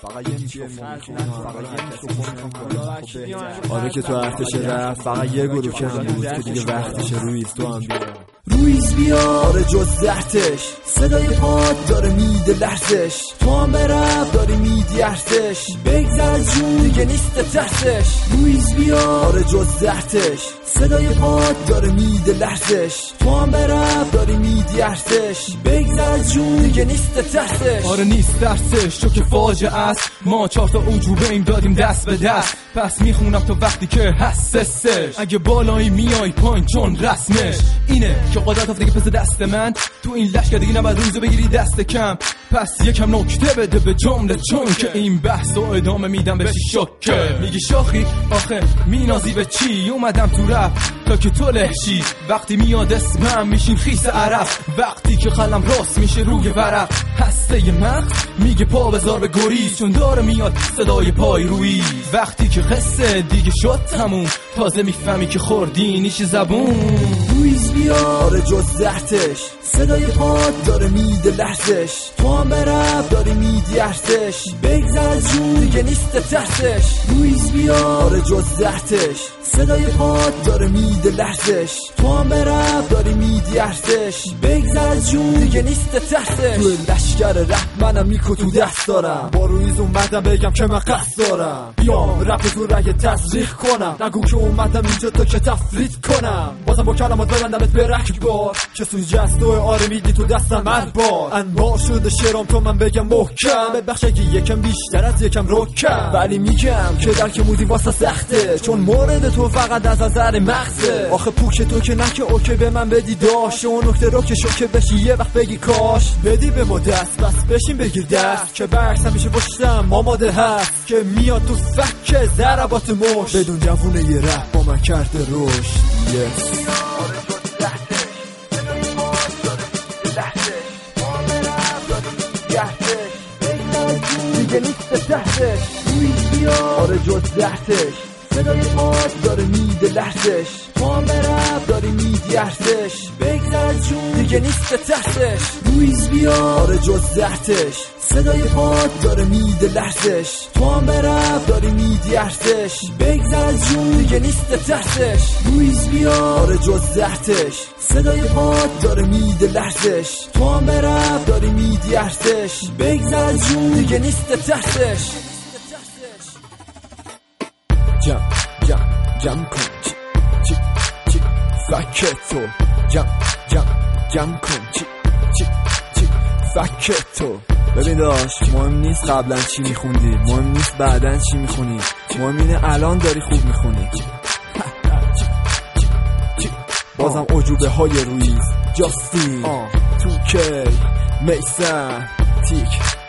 فقط یه آره که تو ارتش رفت فقط یه گروه کم بود که دیگه وقتش رویز تو هم بیا رویز بیا آره جز زهتش صدای پاد داره میده لحظش تو هم برف داری میدی ارتش بگذر از جون دیگه نیست تحتش رویز بیا آره جز زهتش صدای پاد داره میده لحظش تو هم برف داری میدی ارتش بگذر از جون دیگه نیست تحتش آره نیست درسش چون که فاجعه است ما 4 تا عجوبه ایم دادیم دست به دست پس میخونم تا وقتی که حسسش اگه بالایی میای پایین چون رسمش اینه که قدرت افتگی پس دست من تو این لشکر دیگه نباید روزو بگیری دست کم پس یکم نکته بده به جمله چون که این بحث و ادامه میدم بشی شکه میگی شاخی آخه مینازی به چی اومدم تو رپ تا که تو لحشی وقتی میاد اسمم میشین خیس عرق وقتی که خلم راست میشه روی ورق هسته مغز میگه پا بذار به گریز چون داره میاد صدای پای روی وقتی که قصه دیگه شد تموم تازه میفهمی که خوردی نیش زبون رویز بیا آره جز زهتش صدای پاد داره میده لحظش تو هم برف داری میدی ارتش بگذر از جون دیگه نیست تحتش رویز بیا آره جز زهتش صدای پاد داره میده لحظش تو هم برف داری میدی ارتش بگذر از جون دیگه نیست تحتش تو لشکر رپ منم میکو تو دست دارم با رویز اومدم بگم که من قصد دارم بیام رپ تو رگ تزریق کنم نگو که اومدم اینجا تا که تفرید کنم بازم با کلمات ببندمت به رکبار که سوی جستو آره میدی تو دستم مربار انبار شده شرام تو من بگم محکم ببخش اگه یکم بیشتر از یکم رکم ولی میگم که در که مودی واسه سخته چون مورد تو فقط از نظر مغزه آخه پوک تو که نه که اوکی به من بدی داشت اون نکته رو که شوکه بشی یه وقت بگی کاش بدی به ما دست بس بشین بگیر دست که برکس همیشه پشتم آماده هست که میاد تو فک ضربات مش بدون جوونه یه رپ با من کرده رشد دیگه نیست تحتش رویز بیا آره جز زهتش صدای پاد داره میده لحظش تو هم برف داری میدی ارتش بگذر از جون دیگه نیست تحتش رویز بیا آره جز زهتش صدای پاد داره میده لحظش تو هم برف داری میدی ارتش بگذر از جون دیگه نیست تحتش رویز بیا آره جز زهتش صدای پاد داره میده لحظش تو هم برف داری میدی ارتش بگذر از جون دیگه نیست تحتش جمع کن چی فکتو جمع کن چی فکتو ببین داشت مهم نیست قبلا چی میخوندی مهم نیست بعدن چی میخونی مهم اینه الان داری خوب میخونی بازم عجوبه های رویز جاستین توکی میسن تیک